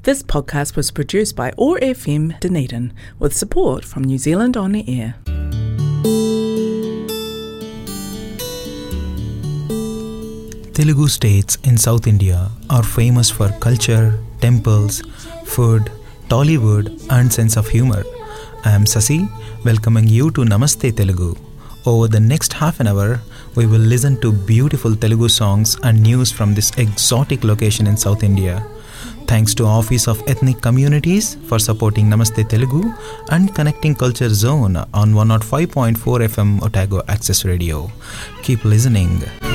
This podcast was produced by OAR FM Dunedin with support from New Zealand On Air. Telugu states in South India are famous for culture, temples, food, Tollywood and sense of humor. I am Sasi, welcoming you to Namaste Telugu. Over the next half an hour, we will listen to beautiful Telugu songs and news from this exotic location in South India. Thanks to Office of Ethnic Communities for supporting Namaste Telugu and connecting Culture Zone on 105.4 FM Otago Access Radio. Keep listening.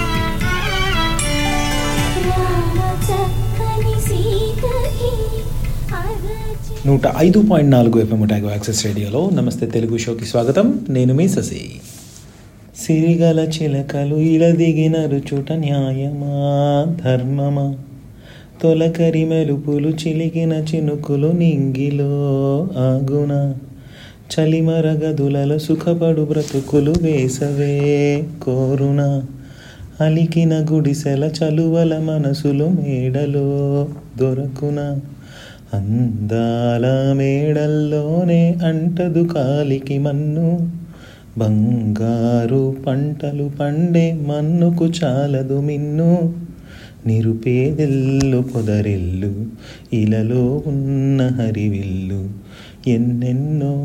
నూట 5.4 FM Otago access రేడియోలో నమస్తే తెలుగు షోకి స్వాగతం. నేను మీ శశి. సిరిగల చిలకలు ఇలా దిగిన రుచుట న్యాయమా ధర్మమా, తొలకరి మెరుపులు చిలికిన చినుకులు నింగిలో ఆగున, చలిమర గదులలో సుఖపడు బ్రతుకులు వేసవే కోరున, అలికిన గుడిసెల చలువల మనసులు మేడలో దొరకున, అందాల మేడల్లోనే అంటదు కాలికి మన్ను, బంగారు పంటలు పండే మన్నుకు చాలదు మిన్ను, నిరుపేదెల్లు పొదరిల్లు ఇలలో ఉన్న హరివిల్లు, ఎన్నెన్నో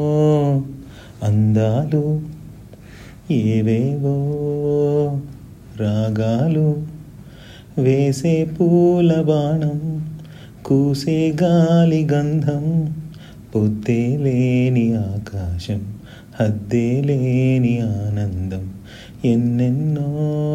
అందాలు ఏవేవో రాగాలు, వేసే పూల బాణం కూసే గాలి గంధం, పొద్దే లేని ఆకాశం హద్దే లేని ఆనందం, ఎన్నెన్నో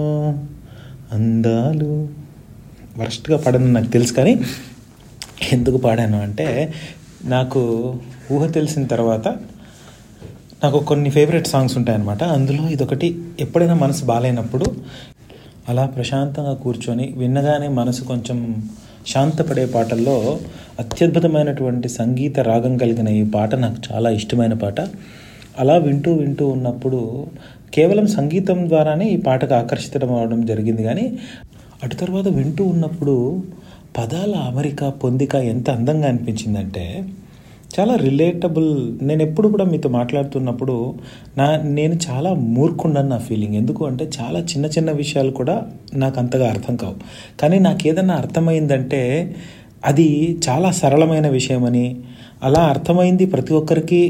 అందాలు. వరస్ట్గా పాడాను నాకు తెలుసు, కానీ ఎందుకు పాడాను అంటే నాకు ఊహ తెలిసిన తర్వాత నాకు కొన్ని ఫేవరెట్ సాంగ్స్ ఉంటాయన్నమాట. అందులో ఇదొకటి. ఎప్పుడైనా మనసు బాగాలేనప్పుడు అలా ప్రశాంతంగా కూర్చొని విన్నగానే మనసు కొంచెం శాంతపడే పాటల్లో అత్యద్భుతమైనటువంటి సంగీత రాగం కలిగిన ఈ పాట నాకు చాలా ఇష్టమైన పాట. అలా వింటూ ఉన్నప్పుడు కేవలం సంగీతం ద్వారానే ఈ పాటకు ఆకర్షితం అవడం జరిగింది. కానీ అటు తర్వాత వింటూ ఉన్నప్పుడు పదాల అమరిక పొందిక ఎంత అందంగా అనిపించిందంటే చాలా రిలేటబుల్. నేను ఎప్పుడు కూడా మీతో మాట్లాడుతున్నప్పుడు నేను చాలా మూర్ఖుండని నా ఫీలింగ్. ఎందుకు అంటే చాలా చిన్న విషయాలు కూడా నాకు అంతగా అర్థం కావు. కానీ నాకు ఏదన్నా అర్థమైందంటే అది చాలా సరళమైన విషయమని, అలా అర్థమైంది ప్రతి ఒక్కరికి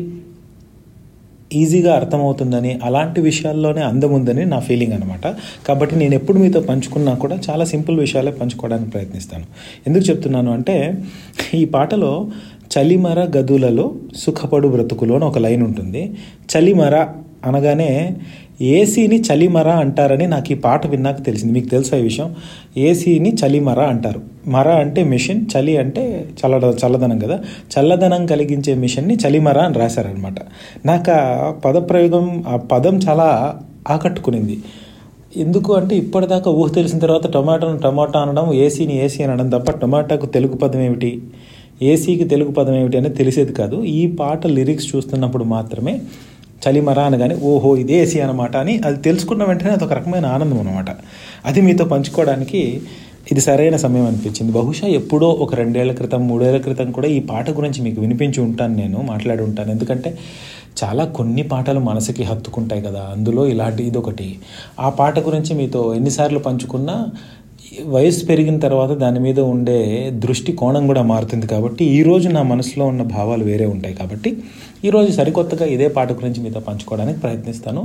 ఈజీగా అర్థమవుతుందని, అలాంటి విషయాల్లోనే అందం ఉందని నా ఫీలింగ్ అనమాట. కాబట్టి నేను ఎప్పుడు మీతో పంచుకున్నా కూడా చాలా సింపుల్ విషయాలే పంచుకోవడానికి ప్రయత్నిస్తాను. ఎందుకు చెప్తున్నాను అంటే ఈ పాటలో చలిమర గదులలో సుఖపడు బ్రతుకులు అని ఒక లైన్ ఉంటుంది. చలిమర అనగానే ఏసీని చలిమర అంటారని నాకు ఈ పాట విన్నాక తెలిసింది. మీకు తెలుసా ఈ విషయం? ఏసీని చలిమర అంటారు. మర అంటే మిషన్, చలి అంటే చల్లదనం కదా. చల్లదనం కలిగించే మిషన్ని చలిమర అని రాశారనమాట. నాకు ఆ పదప్రయోగం, ఆ పదం చాలా ఆకట్టుకునింది. ఎందుకు అంటే ఇప్పటిదాకా ఊహ తెలిసిన తర్వాత టమాటా అనడం, ఏసీని ఏసీ అనడం తప్ప టొమాటోకు తెలుగు పదం ఏమిటి, ఏసీకి తెలుగు పదం ఏమిటి అనేది తెలిసేది కాదు. ఈ పాట లిరిక్స్ చూస్తున్నప్పుడు మాత్రమే చలిమర అనగానే ఓహో ఇదే ఏసీ అనమాట అని అది తెలుసుకున్న వెంటనే అదొక రకమైన ఆనందం అనమాట. అది మీతో పంచుకోవడానికి ఇది సరైన సమయం అనిపించింది. బహుశా ఎప్పుడో ఒక 2 ఏళ్ల క్రితం 3 ఏళ్ల క్రితం కూడా ఈ పాట గురించి మీకు వినిపించి ఉంటాను, నేను మాట్లాడి ఉంటాను. ఎందుకంటే చాలా కొన్ని పాటలు మనసుకి హత్తుకుంటాయి కదా, అందులో ఇలాంటి ఇదొకటి. ఆ పాట గురించి మీతో ఎన్నిసార్లు పంచుకున్నా వయసు పెరిగిన తర్వాత దాని మీద ఉండే దృష్టి కోణం కూడా మారుతుంది. కాబట్టి ఈరోజు నా మనసులో ఉన్న భావాలు వేరే ఉంటాయి. కాబట్టి ఈరోజు సరికొత్తగా ఇదే పాట గురించి మీతో పంచుకోవడానికి ప్రయత్నిస్తాను.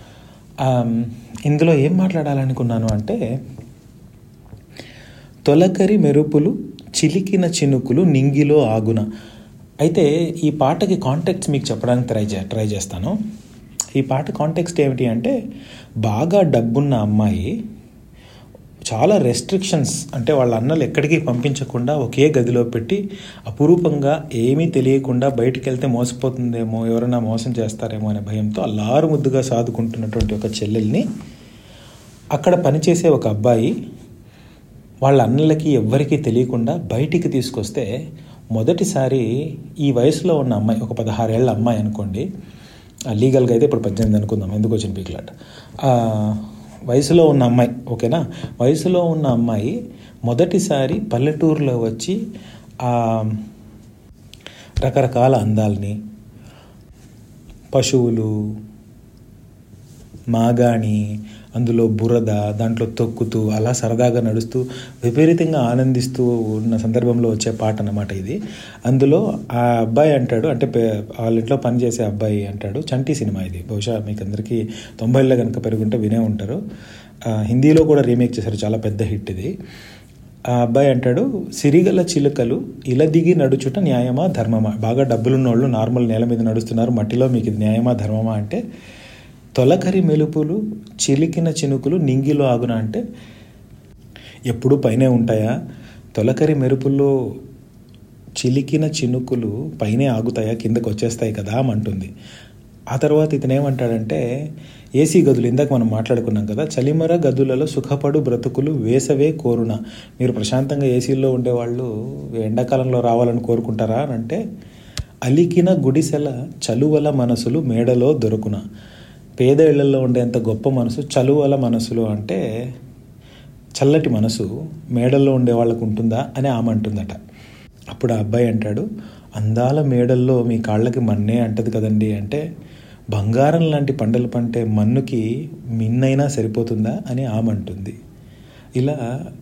ఇందులో ఏం మాట్లాడాలనుకున్నాను అంటే తొలకరి మెరుపులు చిలికిన చినుకులు నింగిలో ఆగున. అయితే ఈ పాటకి కాంటెక్స్ట్ మీకు చెప్పడానికి ట్రై చేస్తాను. ఈ పాట కాంటెక్స్ట్ ఏమిటి అంటే బాగా డబ్బున్న అమ్మాయి చాలా రెస్ట్రిక్షన్స్, అంటే వాళ్ళ అన్నలు ఎక్కడికి పంపించకుండా ఒకే గదిలో పెట్టి అపురూపంగా ఏమీ తెలియకుండా బయటికి వెళ్తే మోసపోతుందేమో, ఎవరైనా మోసం చేస్తారేమో అనే భయంతో అల్లారు ముద్దుగా సాదుకుంటున్నటువంటి ఒక చెల్లెల్ని అక్కడ పనిచేసే ఒక అబ్బాయి వాళ్ళ అన్నలకి ఎవ్వరికీ తెలియకుండా బయటికి తీసుకొస్తే మొదటిసారి ఈ వయసులో ఉన్న అమ్మాయి, ఒక 16 ఏళ్ల అమ్మాయి అనుకోండి, లీగల్గా అయితే ఇప్పుడు 18 అనుకుందాం, ఎందుకు వచ్చిన పీక్లాట్, వయసులో ఉన్న అమ్మాయి, ఓకేనా, వయసులో ఉన్న అమ్మాయి మొదటిసారి పల్లెటూరులో వచ్చి ఆ రకరకాల అందాలని, పశువులు, మాగాణి, అందులో బురద, దాంట్లో తొక్కుతూ అలా సరదాగా నడుస్తూ విపరీతంగా ఆనందిస్తూ ఉన్న సందర్భంలో వచ్చే పాట అన్నమాట ఇది. అందులో ఆ అబ్బాయి అంటాడు, అంటే వాళ్ళ ఇంట్లో పనిచేసే అబ్బాయి అంటాడు, చంటి సినిమా ఇది, బహుశా మీకు అందరికీ 90ల్లో కనుక పెరుగుంటే వినే ఉంటారు. హిందీలో కూడా రీమేక్ చేశారు, చాలా పెద్ద హిట్ ఇది. ఆ అబ్బాయి అంటాడు, సిరిగల చిలుకలు ఇలా దిగి నడుచుట న్యాయమా ధర్మమా. బాగా డబ్బులున్న వాళ్ళు నార్మల్ నేల మీద నడుస్తున్నారు, మట్టిలో మీకు ఇది న్యాయమా ధర్మమా అంటే, తొలకరి మెలుపులు చిలికిన చినుకులు నింగిలో ఆగున అంటే ఎప్పుడు పైనే ఉంటాయా? తొలకరి మెరుపుల్లో చిలికిన చినుకులు పైనే ఆగుతాయా, కిందకు వచ్చేస్తాయి కదా అంటుంది. ఆ తర్వాత ఇతనేమంటాడంటే, ఏసీ గదులు ఇందాక మనం మాట్లాడుకున్నాం కదా, చలిమర గదులలో సుఖపడు బ్రతుకులు వేసవే కోరున. మీరు ప్రశాంతంగా ఏసీల్లో ఉండేవాళ్ళు ఎండాకాలంలో రావాలని కోరుకుంటారా అని అంటే, అలికిన గుడిసెల చలువల మనసులు మేడలో దొరుకున. పేద ఇళ్లలో ఉండేంత గొప్ప మనసు చలువల మనసులు అంటే చల్లటి మనసు మేడల్లో ఉండే వాళ్ళకు ఉంటుందా అని ఆమె అంటుందట. అప్పుడు ఆ అబ్బాయి అంటాడు, అందాల మేడల్లో మీ కాళ్ళకి మన్నే అంటది కదండి అంటే, బంగారం లాంటి పంటలు పంటే మన్నుకి మిన్నైనా సరిపోతుందా అని ఆమె అంటుంది. ఇలా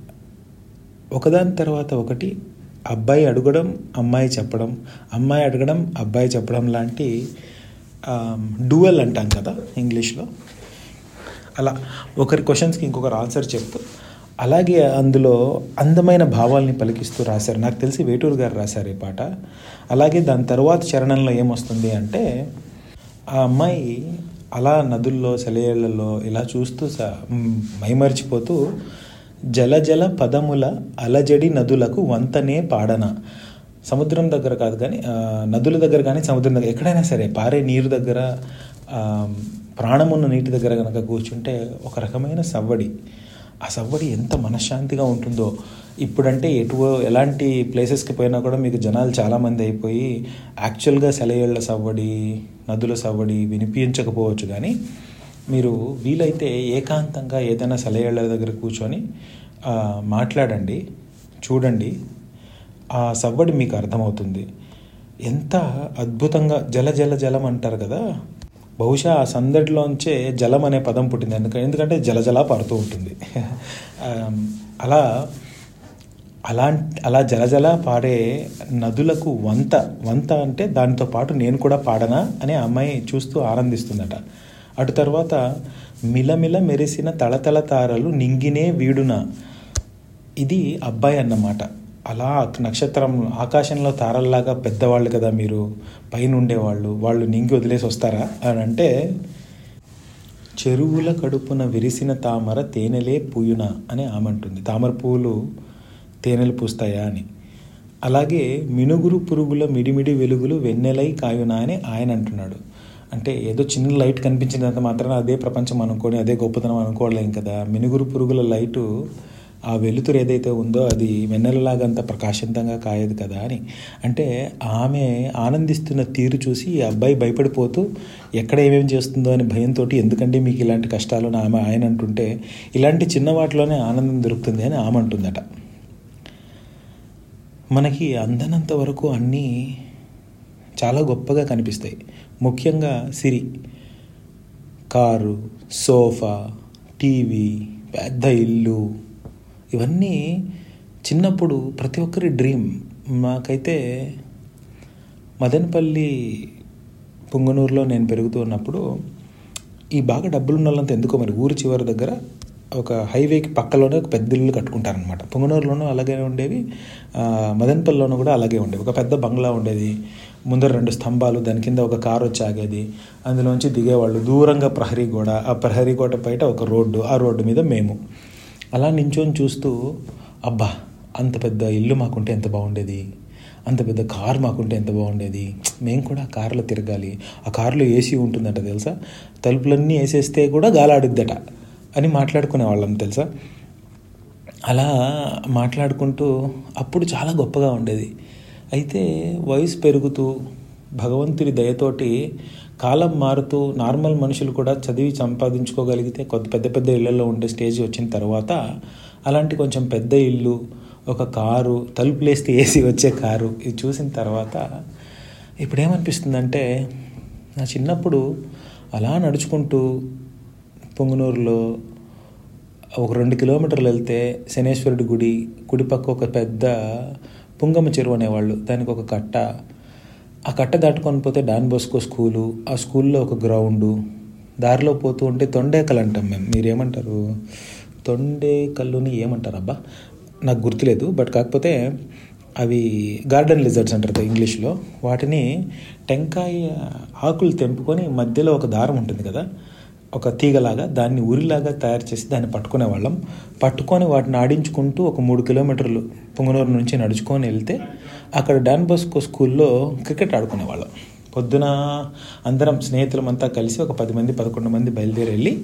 ఒకదాని తర్వాత ఒకటి అబ్బాయి అడగడం, అమ్మాయి చెప్పడం, అమ్మాయి అడగడం, అబ్బాయి చెప్పడం లాంటి డ్యూయల్ అంటాం కదా ఇంగ్లీష్లో, అలా ఒకరి క్వశ్చన్స్కి ఇంకొకరు ఆన్సర్ చెప్తూ, అలాగే అందులో అందమైన భావాల్ని పలికిస్తూ రాశారు. నాకు తెలిసి వేటూరు గారు రాశారు ఈ పాట. అలాగే దాని తర్వాత చరణంలో ఏమొస్తుంది అంటే, ఆ అమ్మాయి అలా నదుల్లో సెలయేళ్లలో ఇలా చూస్తూ మైమరిచిపోతూ, జల జల పదముల అలజడి నదులకు వంతనే పాడన. సముద్రం దగ్గర కాదు కానీ, నదుల దగ్గర కానీ సముద్రం దగ్గర ఎక్కడైనా సరే పారే నీరు దగ్గర, ప్రాణమున్న నీటి దగ్గర కనుక కూర్చుంటే ఒక రకమైన సవ్వడి. ఆ సవ్వడి ఎంత మనశ్శాంతిగా ఉంటుందో. ఇప్పుడంటే ఎలాంటి ప్లేసెస్కి పోయినా కూడా మీకు జనాలు చాలామంది అయిపోయి యాక్చువల్గా సెలయేళ్ల సవ్వడి, నదుల సవ్వడి వినిపించకపోవచ్చు, కానీ మీరు వీలైతే ఏకాంతంగా ఏదైనా సెలయేళ్ల దగ్గర కూర్చొని మాట్లాడండి, చూడండి, ఆ సవ్వడి మీకు అర్థమవుతుంది. ఎంత అద్భుతంగా జల జల జలం అంటారు కదా, బహుశా ఆ సందడిలోంచే జలం అనే పదం పుట్టింది. ఎందుకంటే జలజలా పారుతూ ఉంటుంది. అలా జలజల పారే నదులకు వంత అంటే దానితో పాటు నేను కూడా పాడనా అని ఆ అమ్మాయి చూస్తూ ఆనందిస్తుందట. అటు తర్వాత మిలమిల మెరిసిన తళతళ తారలు నింగినే వీడున, ఇది అబ్బాయి అన్నమాట. అలా నక్షత్రం ఆకాశంలో తారల్లాగా పెద్దవాళ్ళు కదా మీరు, పైన ఉండేవాళ్ళు, వాళ్ళు నింగి వదిలేసి వస్తారా అని అంటే, చెరువుల కడుపున విరిసిన తామర తేనెలే పూయున అని ఆమె అంటుంది. తామర పువ్వులు తేనెలు పూస్తాయా అని. అలాగే మినుగురు పురుగుల మిడిమిడి వెలుగులు వెన్నెలై కాయునా అని ఆయన అంటున్నాడు. అంటే ఏదో చిన్న లైట్ కనిపించినంత మాత్రాన అదే ప్రపంచం అనుకొని అదే గొప్పతనం అనుకోవలేం కదా. మినుగురు పురుగుల లైటు, ఆ వెలుతురు ఏదైతే ఉందో అది వెన్నెలలాగా అంత ప్రకాశంతంగా కాయదు కదా అని. అంటే ఆమె ఆనందిస్తున్న తీరు చూసి ఈ అబ్బాయి భయపడిపోతూ ఎక్కడ ఏమేమి చేస్తుందో అని భయంతో, ఎందుకంటే మీకు ఇలాంటి కష్టాలు ఆమె ఆయన అంటుంటే, ఇలాంటి చిన్న వాటిలోనే ఆనందం దొరుకుతుంది అని ఆమె అంటుందట. మనకి అందనంత వరకు అన్నీ చాలా గొప్పగా కనిపిస్తాయి. ముఖ్యంగా సిరి, కారు, సోఫా, టీవీ, పెద్ద ఇల్లు, ఇవన్నీ చిన్నప్పుడు ప్రతి ఒక్కరి డ్రీమ్. మాకైతే మదనపల్లి పుంగనూరులో నేను పెరుగుతూ ఉన్నప్పుడు ఈ బాగా డబ్బులున్న వాళ్ళంతా ఎందుకో మరి ఊరి చివరి దగ్గర ఒక హైవేకి పక్కలోనే ఒక పెద్ద ఇల్లు కట్టుకుంటారనమాట. పుంగనూరులోనూ అలాగే ఉండేవి, మదనపల్లిలోనూ కూడా అలాగే ఉండేవి. ఒక పెద్ద బంగ్లా ఉండేది, ముందర 2 స్తంభాలు, దాని కింద ఒక కారు వచ్చి ఆగేది, అందులోంచి దిగేవాళ్ళు. దూరంగా ప్రహరీ గోడ, ఆ ప్రహరీ గోడ బయట ఒక రోడ్డు, ఆ రోడ్డు మీద మేము అలా నించొని చూస్తూ, అబ్బా అంత పెద్ద ఇల్లు మాకుంటే ఎంత బాగుండేది, అంత పెద్ద కారు మాకుంటే ఎంత బాగుండేది, మేము కూడా ఆ కారులో తిరగాలి, ఆ కారులో ఏసీ ఉంటుందట తెలుసా, తలుపులన్నీ వేసేస్తే కూడా గాలాడుద్దట అని మాట్లాడుకునే వాళ్ళం తెలుసా. అలా మాట్లాడుకుంటూ అప్పుడు చాలా గొప్పగా ఉండేది. అయితే వయసు పెరుగుతూ భగవంతుడి దయతోటి కాలం మారుతూ నార్మల్ మనుషులు కూడా చదివి సంపాదించుకోగలిగితే పెద్ద పెద్ద ఇళ్లలో ఉండే స్టేజ్ వచ్చిన తర్వాత అలాంటి కొంచెం పెద్ద ఇల్లు, ఒక కారు, తలుపులేస్తే ఏసీ వచ్చే కారు, ఇది చూసిన తర్వాత ఇప్పుడు ఏమనిపిస్తుందంటే, నా చిన్నప్పుడు అలా నడుచుకుంటూ పొంగనూరులో ఒక 2 కిలోమీటర్లు వెళ్తే శనేశ్వరుడి గుడి పక్క ఒక పెద్ద పుంగమ్మ చెరువు అనేవాళ్ళు, దానికి ఒక కట్ట, ఆ కట్ట దాటుకొని పోతే డాన్ బోస్కో స్కూలు, ఆ స్కూల్లో ఒక గ్రౌండు, దారిలో పోతూ ఉంటే తొండేకలు అంటాం మేము, మీరేమంటారు? తొండేకల్లుని ఏమంటారు అబ్బా, నాకు గుర్తులేదు. బట్ కాకపోతే అవి గార్డెన్ లిజర్డ్స్ అంటారు ఇంగ్లీష్లో. వాటిని టెంకాయ ఆకులు తెంపుకొని మధ్యలో ఒక దారం ఉంటుంది కదా, ఒక తీగలాగా, దాన్ని ఉరిలాగా తయారు చేసి దాన్ని పట్టుకునేవాళ్ళం. పట్టుకొని వాటిని ఆడించుకుంటూ ఒక 3 కిలోమీటర్లు పొంగనూరు నుంచి నడుచుకొని వెళ్తే అక్కడ డాన్ బోస్కో స్కూల్లో క్రికెట్ ఆడుకునేవాళ్ళం. పొద్దున అందరం స్నేహితులమంతా కలిసి ఒక 10 మంది 11 మంది బయలుదేరి వెళ్ళి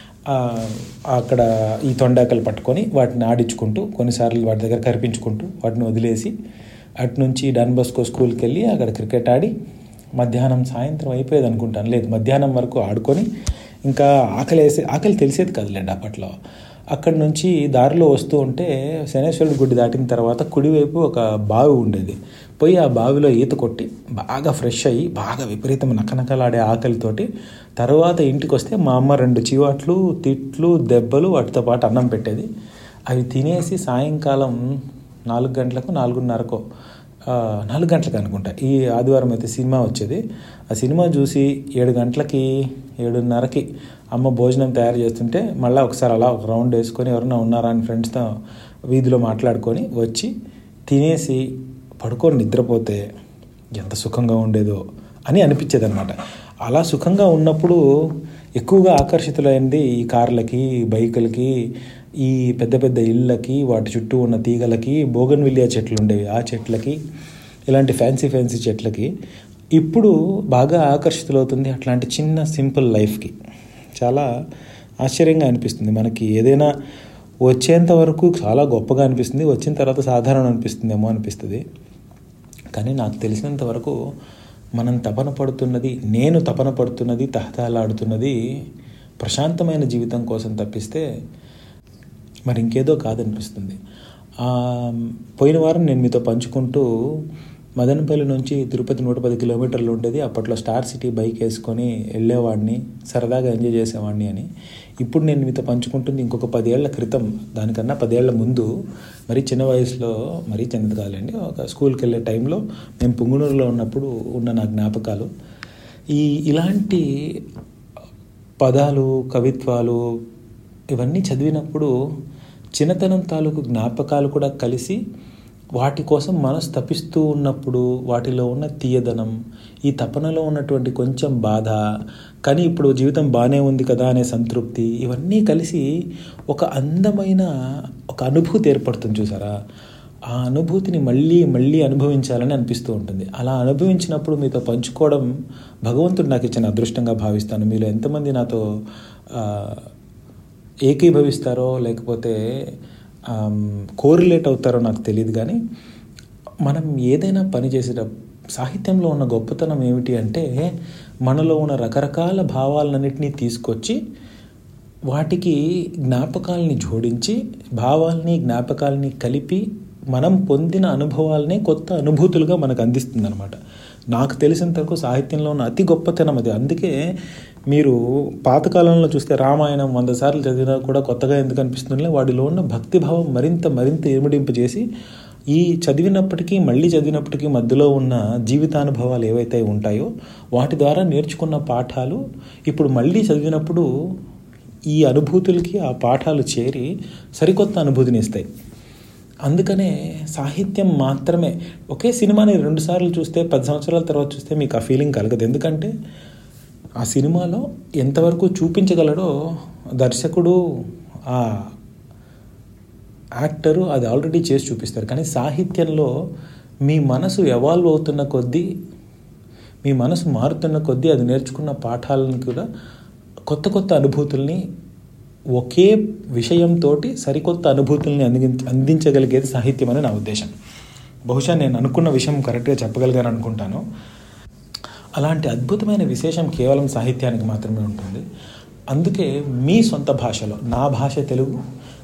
అక్కడ ఈ తొండాకలు పట్టుకొని వాటిని ఆడించుకుంటూ, కొన్నిసార్లు వాటి దగ్గర కరిపించుకుంటూ వాటిని వదిలేసి అటు నుంచి డాన్ బోస్కో స్కూల్కి వెళ్ళి అక్కడ క్రికెట్ ఆడి మధ్యాహ్నం సాయంత్రం అయిపోయేది అనుకుంటాను, లేదు మధ్యాహ్నం వరకు ఆడుకొని, ఇంకా ఆకలి తెలిసేది కదలేండి అప్పట్లో. అక్కడి నుంచి దారిలో వస్తూ ఉంటే శనేశ్వరుడి గుడి దాటిన తర్వాత కుడివైపు ఒక బావి ఉండేది. పోయి ఆ బావిలో ఈత కొట్టి బాగా ఫ్రెష్ అయ్యి బాగా విపరీతం నకనకలాడే ఆకలితోటి తర్వాత ఇంటికి వస్తే మా అమ్మ 2 చీవాట్లు, తిట్లు, దెబ్బలు, వాటితో పాటు అన్నం పెట్టేది. అవి తినేసి సాయంకాలం 4 గంటలకు 4:30కో 4 గంటలకు అనుకుంటా, ఈ ఆదివారం అయితే సినిమా వచ్చేది. ఆ సినిమా చూసి 7 గంటలకి 7:30కి అమ్మ భోజనం తయారు చేస్తుంటే మళ్ళీ ఒకసారి అలా ఒక రౌండ్ వేసుకొని ఎవరైనా ఉన్నారా అని ఫ్రెండ్స్తో వీధిలో మాట్లాడుకొని వచ్చి తినేసి పడుకొని నిద్రపోతే ఎంత సుఖంగా ఉండేదో అని అనిపించేది అనమాట. అలా సుఖంగా ఉన్నప్పుడు ఎక్కువగా ఆకర్షితులైంది ఈ కార్లకి, బైకులకి, ఈ పెద్ద పెద్ద ఇళ్ళకి, వాటి చుట్టూ ఉన్న తీగలకి, బోగన్విలియా చెట్లు ఉండేవి ఆ చెట్లకి, ఇలాంటి ఫ్యాన్సీ చెట్లకి. ఇప్పుడు బాగా ఆకర్షితులవుతుంది అట్లాంటి చిన్న సింపుల్ లైఫ్కి. చాలా ఆశ్చర్యంగా అనిపిస్తుంది. మనకి ఏదైనా వచ్చేంత వరకు చాలా గొప్పగా అనిపిస్తుంది, వచ్చిన తర్వాత సాధారణం అనిపిస్తుందేమో అనిపిస్తుంది. కానీ నాకు తెలిసినంత వరకు మనం తపన పడుతున్నది తహతహలాడుతున్నది ప్రశాంతమైన జీవితం కోసం తప్పిస్తే మరి ఇంకేదో కాదనిపిస్తుంది. పోయిన వారం నేను మీతో పంచుకుంటూ మదనపల్లి నుంచి తిరుపతి 110 కిలోమీటర్లు ఉండేది. అప్పట్లో స్టార్ సిటీ బైక్ వేసుకొని వెళ్ళేవాడిని, సరదాగా ఎంజాయ్ చేసేవాడిని అని. ఇప్పుడు నేను మీతో పంచుకుంటుంది ఇంకొక 10 ఏళ్ల క్రితం, దానికన్నా 10 ఏళ్ల ముందు, మరీ చిన్న వయసులో, మరీ చిన్నది కాదండి, ఒక స్కూల్కి వెళ్ళే టైంలో మేము పుంగనూరులో ఉన్నప్పుడు ఉన్న నా జ్ఞాపకాలు. ఇలాంటి పదాలు, కవిత్వాలు ఇవన్నీ చదివినప్పుడు చిన్నతనం తాలూకు జ్ఞాపకాలు కూడా కలిసి వాటి కోసం మనసు తపిస్తూ ఉన్నప్పుడు వాటిలో ఉన్న తీయదనం, ఈ తపనలో ఉన్నటువంటి కొంచెం బాధ, కానీ ఇప్పుడు జీవితం బాగానే ఉంది కదా అనే సంతృప్తి, ఇవన్నీ కలిసి ఒక అందమైన ఒక అనుభూతి ఏర్పడుతుంది చూసారా. ఆ అనుభూతిని మళ్ళీ మళ్ళీ అనుభవించాలని అనిపిస్తూ ఉంటుంది. అలా అనుభవించినప్పుడు మీతో పంచుకోవడం భగవంతుడు నాకు ఇచ్చిన అదృష్టంగా భావిస్తాను. మీలో ఎంతమంది నాతో ఏకీభవిస్తారో లేకపోతే కోరిలేట్ అవుతారో నాకు తెలియదు. కానీ మనం ఏదైనా పని చేసేటప్పుడు సాహిత్యంలో ఉన్న గొప్పతనం ఏమిటి అంటే, మనలో ఉన్న రకరకాల భావాలన్నింటినీ తీసుకొచ్చి వాటికి జ్ఞాపకాలని జోడించి, భావాల్ని జ్ఞాపకాలని కలిపి మనం పొందిన అనుభవాలనే కొత్త అనుభూతులుగా మనకు అందిస్తుంది అనమాట. నాకు తెలిసినంత వరకు సాహిత్యంలో ఉన్న అతి గొప్పతనం అది. అందుకే మీరు పాతకాలంలో చూస్తే రామాయణం 100 సార్లు చదివినా కూడా కొత్తగా ఎందుకు అనిపిస్తుందో, వాడిలో ఉన్న భక్తిభావం మరింత ఇమిడింపు చేసి ఈ మళ్ళీ చదివినప్పటికీ మధ్యలో ఉన్న జీవితానుభవాలు ఏవైతే ఉంటాయో వాటి ద్వారా నేర్చుకున్న పాఠాలు ఇప్పుడు మళ్ళీ చదివినప్పుడు ఈ అనుభూతులకి ఆ పాఠాలు చేరి సరికొత్త అనుభూతిని ఇస్తాయి. అందుకనే సాహిత్యం మాత్రమే, ఒకే సినిమాని 2 సార్లు చూస్తే 10 సంవత్సరాల తర్వాత చూస్తే మీకు ఆ ఫీలింగ్ కలగదు. ఎందుకంటే ఆ సినిమాలో ఎంతవరకు చూపించగలడో దర్శకుడు, ఆ యాక్టరు అది ఆల్రెడీ చేసి చూపిస్తారు. కానీ సాహిత్యంలో మీ మనసు ఎవాల్వ్ అవుతున్న కొద్దీ, మీ మనసు మారుతున్న కొద్దీ అది నేర్చుకున్న పాఠాలను కూడా కొత్త అనుభూతుల్ని, ఒకే విషయంతో సరికొత్త అనుభూతుల్ని అందించగలిగేది సాహిత్యం అని నా ఉద్దేశం. బహుశా నేను అనుకున్న విషయం కరెక్ట్గా చెప్పగలిగాను అనుకుంటాను. అలాంటి అద్భుతమైన విశేషం కేవలం సాహిత్యానికి మాత్రమే ఉంటుంది. అందుకే మీ సొంత భాషలో, నా భాష తెలుగు,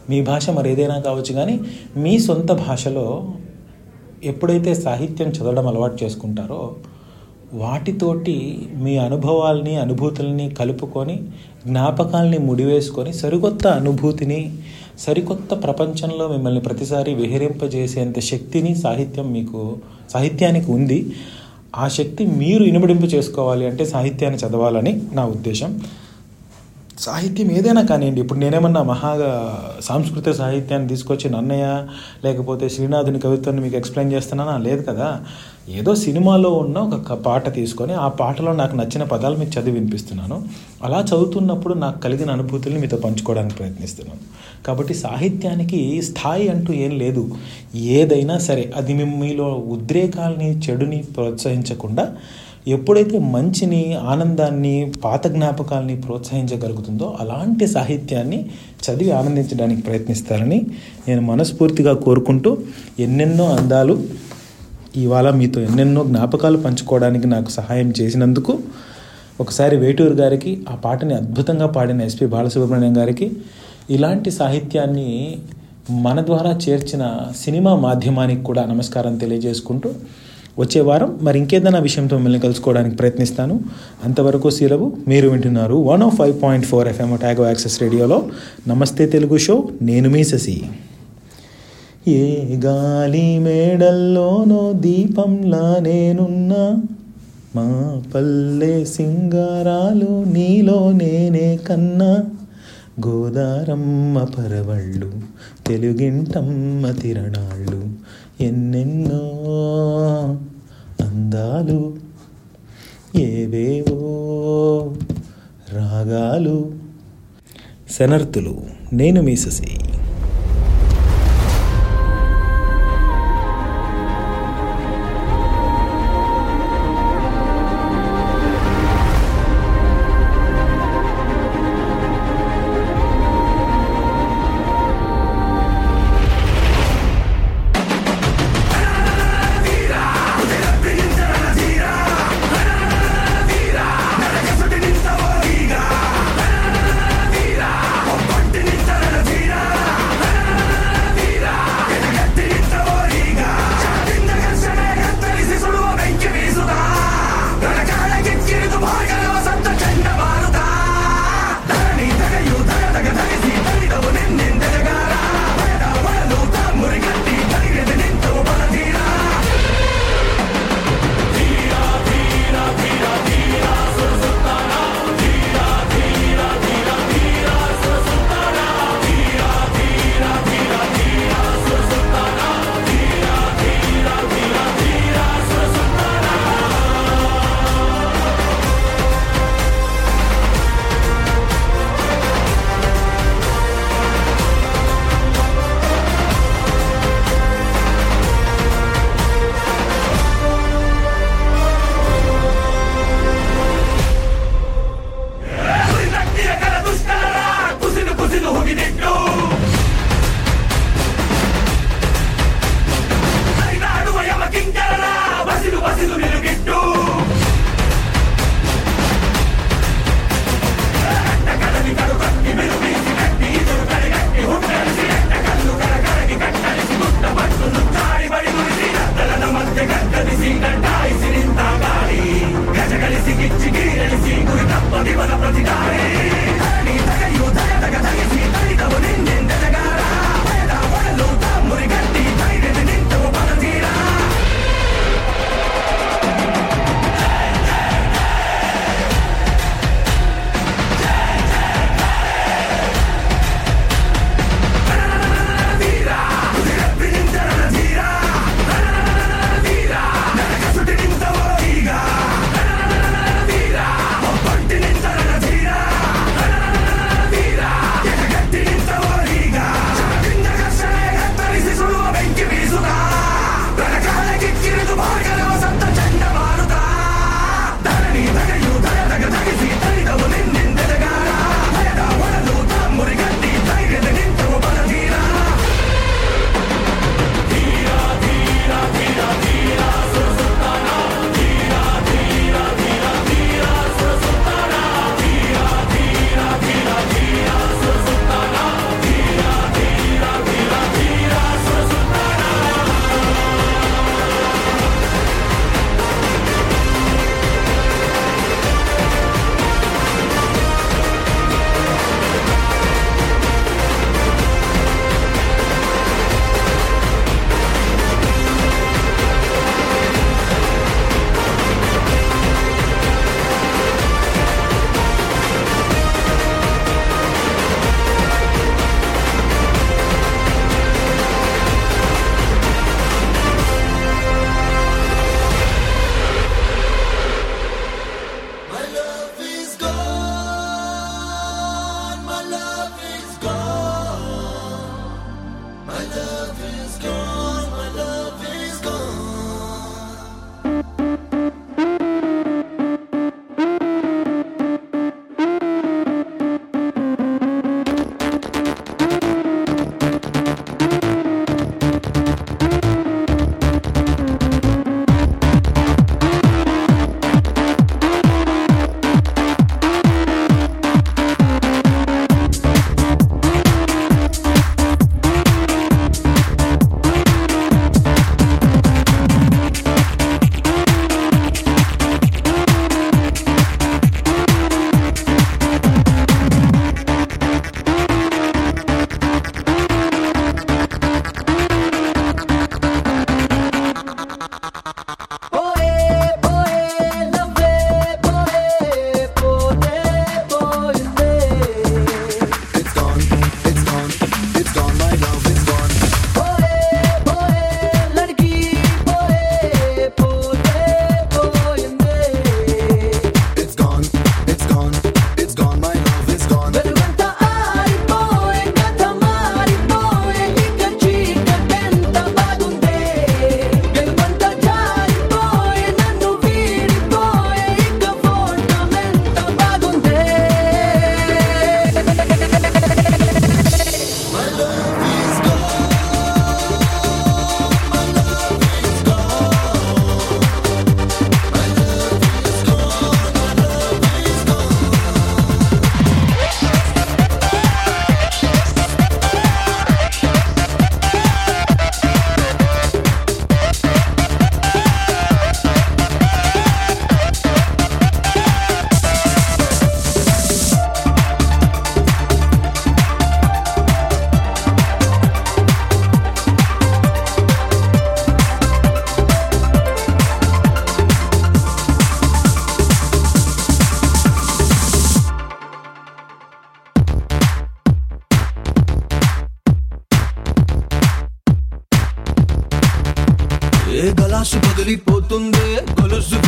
మీ భాష మరేదైనా కావచ్చు, కానీ మీ సొంత భాషలో ఎప్పుడైతే సాహిత్యం చదవడం అలవాటు చేసుకుంటారో వాటితోటి మీ అనుభవాల్ని అనుభూతుల్ని కలుపుకొని జ్ఞాపకాల్ని ముడివేసుకొని సరికొత్త అనుభూతిని, సరికొత్త ప్రపంచంలో మిమ్మల్ని ప్రతిసారి విహరింపజేసేంత శక్తిని సాహిత్యానికి ఉంది. ఆ శక్తి మీరు ఇనుమడింపు చేసుకోవాలి అంటే సాహిత్యాన్ని చదవాలని నా ఉద్దేశం. సాహిత్యం ఏదైనా కానివ్వండి, ఇప్పుడు నేనేమన్నా సాంస్కృతిక సాహిత్యాన్ని తీసుకొచ్చి నన్నయ్య లేకపోతే శ్రీనాథుని కవిత్వాన్ని మీకు ఎక్స్ప్లెయిన్ చేస్తున్నానా? లేదు కదా. ఏదో సినిమాలో ఉన్న ఒక పాట తీసుకొని ఆ పాటలో నాకు నచ్చిన పదాలు మీకు చదివి వినిపిస్తున్నాను. అలా చదువుతున్నప్పుడు నాకు కలిగిన అనుభూతుల్ని మీతో పంచుకోవడానికి ప్రయత్నిస్తున్నాను. కాబట్టి సాహిత్యానికి స్థాయి అంటూ ఏం లేదు. ఏదైనా సరే అది మీలో ఉద్రేకాల్ని, చెడుని ప్రోత్సహించకుండా ఎప్పుడైతే మంచిని, ఆనందాన్ని, పాత జ్ఞాపకాలని ప్రోత్సహించగలుగుతుందో అలాంటి సాహిత్యాన్ని చదివి ఆనందించడానికి ప్రయత్నిస్తారని నేను మనస్ఫూర్తిగా కోరుకుంటూ, ఎన్నెన్నో అందాలు ఇవాళ మీతో ఎన్నెన్నో జ్ఞాపకాలు పంచుకోవడానికి నాకు సహాయం చేసినందుకు ఒకసారి వేటూరు గారికి, ఆ పాటని అద్భుతంగా పాడిన ఎస్పి బాలసుబ్రహ్మణ్యం గారికి, ఇలాంటి సాహిత్యాన్ని మన ద్వారా చేర్చిన సినిమా మాధ్యమానికి కూడా నమస్కారం తెలియజేసుకుంటూ, వచ్చే వారం మరి ఇంకేదైనా విషయంతో మిమ్మల్ని కలుసుకోవడానికి ప్రయత్నిస్తాను. అంతవరకు సెలవు. మీరు వింటున్నారు 105.4 FM ట్యాగో యాక్సెస్ రేడియోలో నమస్తే తెలుగు షో. నేను మీ శశి. ఏ గాలి మేడల్లోనో దీపంలా నేనున్నా, మా పల్లె సింగారాలు నీలో నేనే కన్నా, గోదారమ్మ పరవళ్ళు తెలుగింటమ్మ తిరణాళ్ళు, ఎన్నెన్నో అందాలు, ఏవేవో రాగాలు. శనర్తులు. నేను మీ శశి.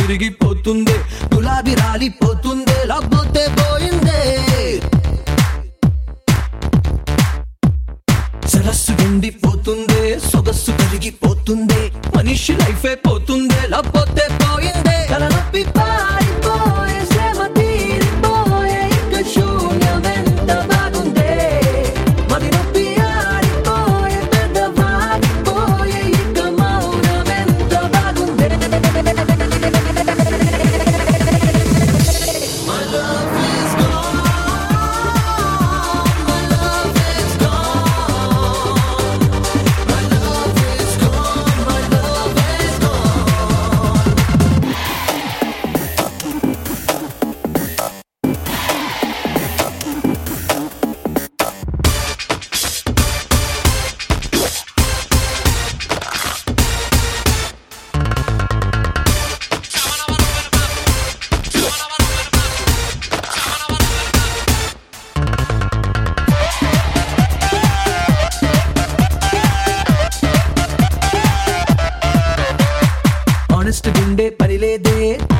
విరిగిపోతుందే, గులాబీ రాలిపోతుందే, లేకపోతే పోయిందే. సరస్సు ఎండిపోతుందే, సొగస్సు కరిగిపోతుందే, మనిషి లైఫే పోతుందే, లేకపోతే పోయిందే. తలనొప్పి పారిపోయే, శ్రమ తీరిపోయే, ఇక శూన్యమెంత బాగుందే. మది నొప్పి ఆరిపోయే, పెద్దవాగిపోయే, ఇక మౌనమెంత బాగుందే. My love is gone, my love is gone, my love is gone, my love is gone. Honest గుండే పని లేదే,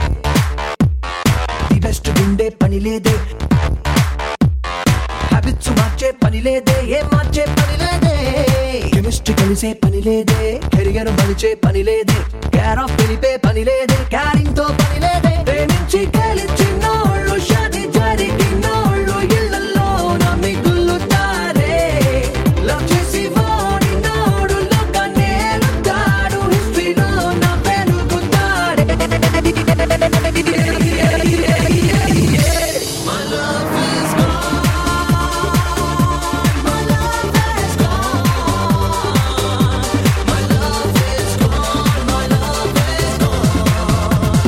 ది బెస్ట్ గుండే పని లేదే, హ్యాబిట్స్ మార్చే పని లేదే, ఏం మార్చే పని లేదే, కెమిస్ట్రీ కలిసే పని లేదే, కెరియర్ మలిచే పని లేదే, కేర్ ఆఫ్ తెలిపే పని లేదే, క్యారింగ్ తో పని లేదే. ప్రేమించి గెలిచినోళ్ళు, షాది జరిగినోళ్ళు ఇళ్లలో నా మిగులుతారే. లవ్ చేసి ఓడినోడు లోకాన్నే ఏలుతాడు, హిస్టరీలో నా పెరుగుతాడే. My love is gone, my love is gone, my love is gone, my love is gone.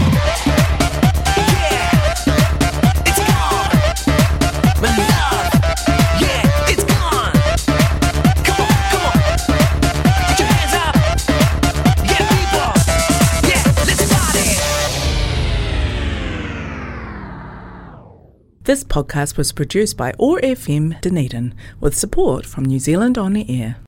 Yeah, it's gone. My love, yeah, it's gone. Come on, come on, put your hands up. Yeah, people, yeah, let's party. This podcast was produced by OAR FM Dunedin with support from New Zealand On Air.